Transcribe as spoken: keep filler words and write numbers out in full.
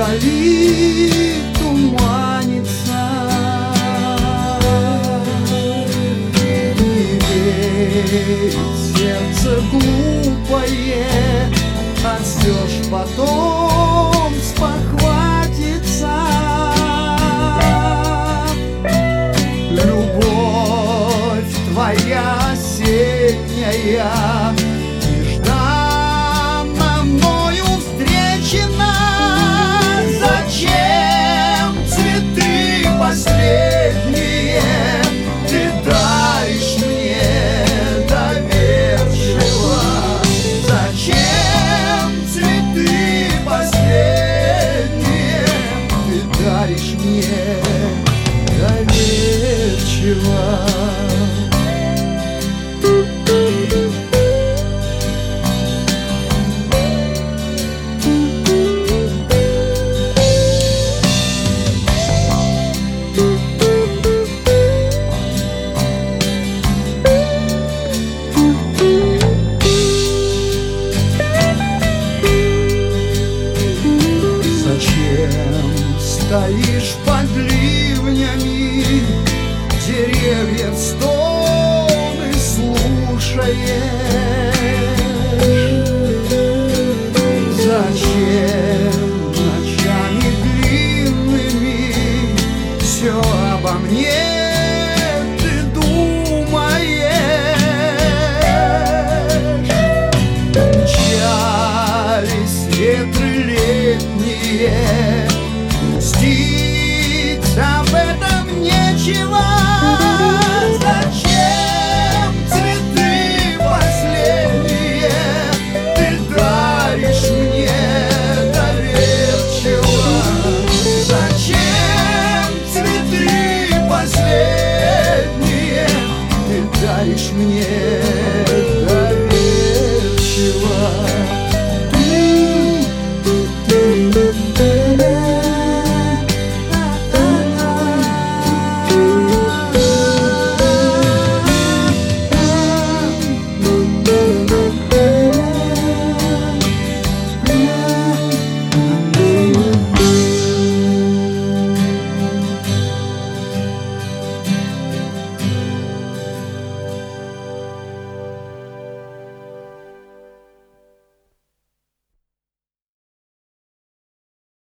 вдали туманится. Не верит сердце глупое, а все ж потом спохватится. Любовь твоя осенняя нежданно мною встречена. Зачем цветы последние ты даришь мне доверчиво? Зачем цветы последние ты даришь мне доверчиво? Стоишь под ливнями, деревьев стоны слушаешь. Зачем ночами длинными все обо мне ты думаешь? Мчались ветры летние,